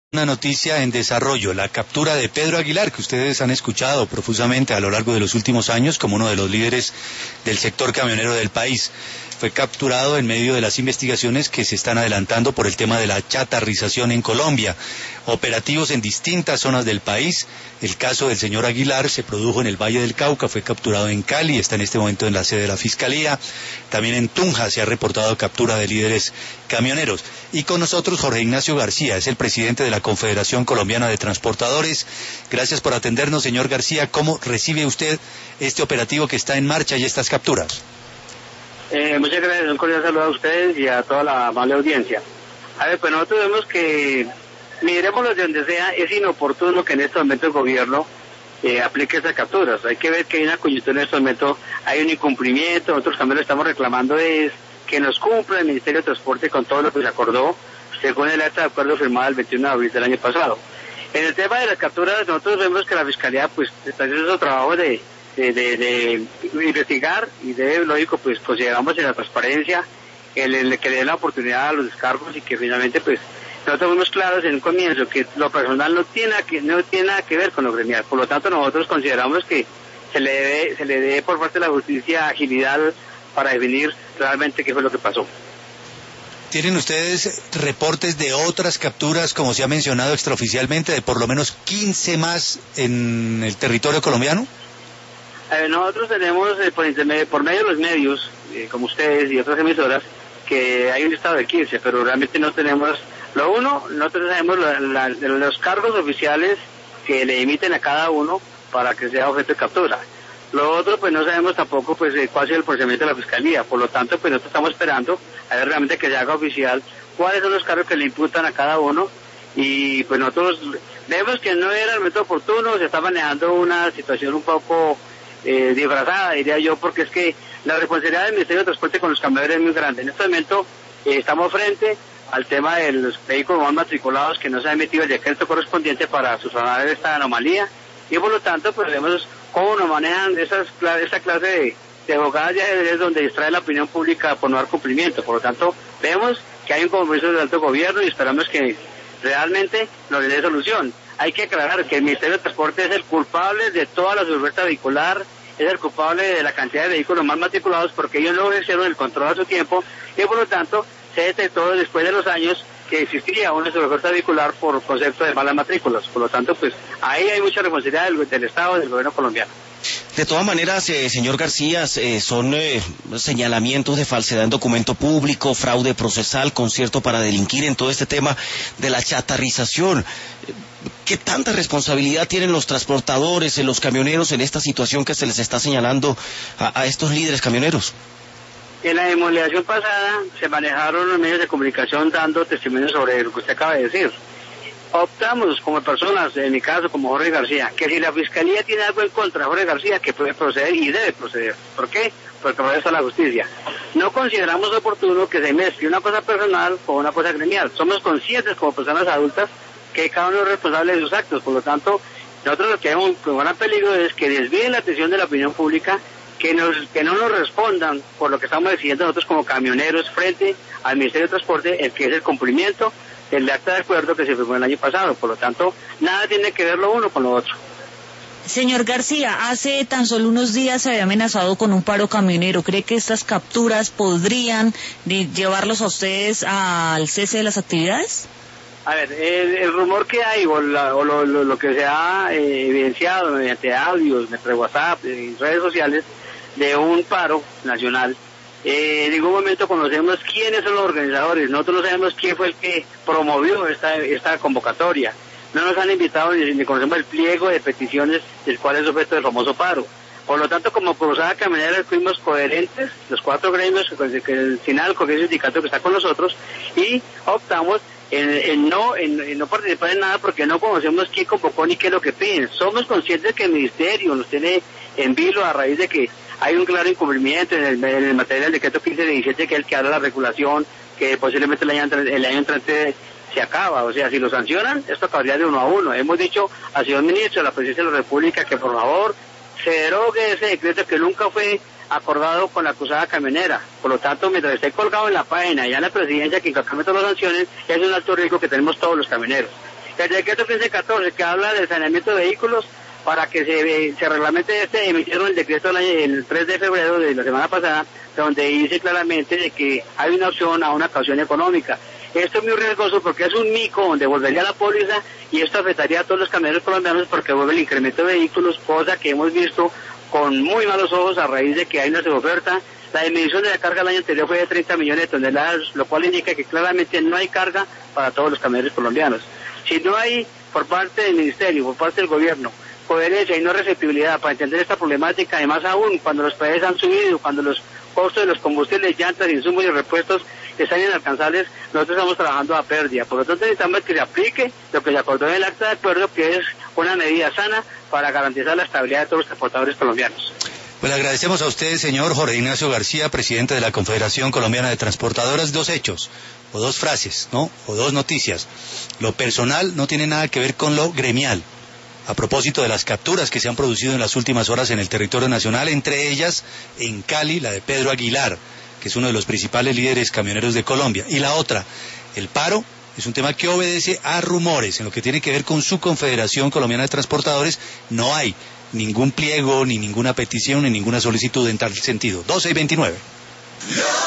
Una noticia en desarrollo, la captura de Pedro Aguilar, que ustedes han escuchado profusamente a lo largo de los últimos años como uno de los líderes del sector camionero del país. Fue capturado en medio de las investigaciones que se están adelantando por el tema de la chatarrización en Colombia. Operativos en distintas zonas del país. El caso del señor Aguilar se produjo en el Valle del Cauca, fue capturado en Cali, está en este momento en la sede de la Fiscalía. También en Tunja se ha reportado captura de líderes camioneros. Y con nosotros Jorge Ignacio García, es el presidente de la Confederación Colombiana de Transportadores. Gracias por atendernos, señor García. ¿Cómo recibe usted este operativo que está en marcha y estas capturas? Muchas gracias, un cordial saludo a ustedes y a toda la amable audiencia. A ver, pues nosotros vemos que, miremoslo de donde sea, es inoportuno que en este momento el gobierno aplique esas capturas. Hay que ver que hay una coyuntura en este momento, hay un incumplimiento. Nosotros también lo estamos reclamando es que nos cumpla el Ministerio de Transporte con todo lo que se acordó según el acta de acuerdo firmado el 21 de abril del año pasado. En el tema de las capturas, nosotros vemos que la Fiscalía pues está haciendo su trabajo de investigar y de lógico pues consideramos en la transparencia el que le dé la oportunidad a los descargos y que finalmente pues nosotros fuimos claros en un comienzo que lo personal no tiene nada que ver con lo gremial. Por lo tanto nosotros consideramos que se le dé por parte de la justicia agilidad para definir realmente qué fue lo que pasó. ¿Tienen ustedes reportes de otras capturas, como se ha mencionado extraoficialmente, de por lo menos 15 más en el territorio colombiano? Nosotros tenemos por medio de los medios, como ustedes y otras emisoras, que hay un listado de 15, pero realmente no tenemos. Lo uno, nosotros tenemos los cargos oficiales que le emiten a cada uno para que sea objeto de captura. Lo otro, pues no sabemos tampoco pues cuál es el procedimiento de la Fiscalía, por lo tanto, pues nosotros estamos esperando a ver realmente que se haga oficial cuáles son los cargos que le imputan a cada uno, y pues nosotros vemos que no era el método oportuno, se está manejando una situación un poco disfrazada, diría yo, porque es que la responsabilidad del Ministerio de Transporte con los camioneros es muy grande. En este momento estamos frente al tema de los vehículos mal matriculados que no se ha emitido el decreto correspondiente para subsanar esta anomalía, y por lo tanto pues vemos cómo nos manejan esta clase de jugadas de ajedrez donde distrae la opinión pública por no dar cumplimiento. Por lo tanto vemos que hay un compromiso del alto gobierno y esperamos que realmente nos dé solución. Hay que aclarar que el Ministerio de Transporte es el culpable de toda la oferta vehicular, es el culpable de la cantidad de vehículos mal matriculados porque ellos no hicieron el control a su tiempo y por lo tanto se detectó después de los años que existía una oferta vehicular por concepto de malas matrículas. Por lo tanto, pues ahí hay mucha responsabilidad del Estado y del gobierno colombiano. De todas maneras, señor García, son señalamientos de falsedad en documento público, fraude procesal, concierto para delinquir en todo este tema de la chatarrización. ¿Qué tanta responsabilidad tienen los transportadores, los camioneros en esta situación que se les está señalando a estos líderes camioneros? En la demolición pasada se manejaron los medios de comunicación dando testimonio sobre lo que usted acaba de decir. Optamos como personas, en mi caso como Jorge García, que si la Fiscalía tiene algo en contra de Jorge García, que puede proceder y debe proceder. ¿Por qué? Porque para eso está la justicia. No consideramos oportuno que se mezcle una cosa personal con una cosa gremial. Somos conscientes como personas adultas que cada uno es responsable de sus actos. Por lo tanto, nosotros lo que vemos con gran peligro es que desvíen la atención de la opinión pública, que no nos respondan por lo que estamos decidiendo nosotros como camioneros frente al Ministerio de Transporte, el que es el cumplimiento del acta de acuerdo que se firmó el año pasado. Por lo tanto, nada tiene que ver lo uno con lo otro. Señor García, hace tan solo unos días se había amenazado con un paro camionero. ¿Cree que estas capturas podrían llevarlos a ustedes al cese de las actividades? A ver, el rumor que hay o lo que se ha evidenciado mediante audios, mediante WhatsApp, en redes sociales, de un paro nacional. En ningún momento conocemos quiénes son los organizadores, nosotros no sabemos quién fue el que promovió esta convocatoria. No nos han invitado ni conocemos el pliego de peticiones del cual es objeto del famoso paro. Por lo tanto, como Cruzada Camionera fuimos coherentes, los 4 gremios, el SINALCO, que es el sindicato que está con nosotros, y optamos en no participar en nada porque no conocemos quién convocó ni qué es lo que piden. Somos conscientes que el Ministerio nos tiene en vilo a raíz de que hay un claro incumplimiento en el materia del decreto 1517, que es el que habla de la regulación, que posiblemente el año entrante se acaba. O sea, si lo sancionan, esto acabaría de 1 a 1. Hemos dicho al señor ministro de la Presidencia de la República que por favor se derogue ese decreto que nunca fue acordado con la Cruzada Camionera. Por lo tanto, mientras esté colgado en la página, ya en la Presidencia, que incluso lo sancionen, es un alto riesgo que tenemos todos los camioneros. El decreto 1514 que habla del saneamiento de vehículos, para que se reglamente emitieron el decreto el 3 de febrero de la semana pasada, donde dice claramente de que hay una opción a una caución económica. Esto es muy riesgoso porque es un mico donde volvería la póliza y esto afectaría a todos los camioneros colombianos porque vuelve el incremento de vehículos, cosa que hemos visto con muy malos ojos a raíz de que hay una suboferta. La disminución de la carga el año anterior fue de 30 millones de toneladas, lo cual indica que claramente no hay carga para todos los camioneros colombianos. Si no hay por parte del Ministerio, por parte del gobierno, coherencia y no receptibilidad para entender esta problemática, además aún cuando los precios han subido, cuando los costos de los combustibles, llantas, insumos y repuestos están inalcanzables, nosotros estamos trabajando a pérdida. Por lo tanto, necesitamos que se aplique lo que se acordó en el acta de acuerdo, que es una medida sana para garantizar la estabilidad de todos los transportadores colombianos. Pues le agradecemos a usted, señor Jorge Ignacio García, presidente de la Confederación Colombiana de Transportadoras, 2 hechos, o 2 frases, ¿no? O 2 noticias. Lo personal no tiene nada que ver con lo gremial. A propósito de las capturas que se han producido en las últimas horas en el territorio nacional, entre ellas en Cali, la de Pedro Aguilar, que es uno de los principales líderes camioneros de Colombia. Y la otra, el paro, es un tema que obedece a rumores. En lo que tiene que ver con su Confederación Colombiana de Transportadores, no hay ningún pliego, ni ninguna petición, ni ninguna solicitud en tal sentido. 12:29.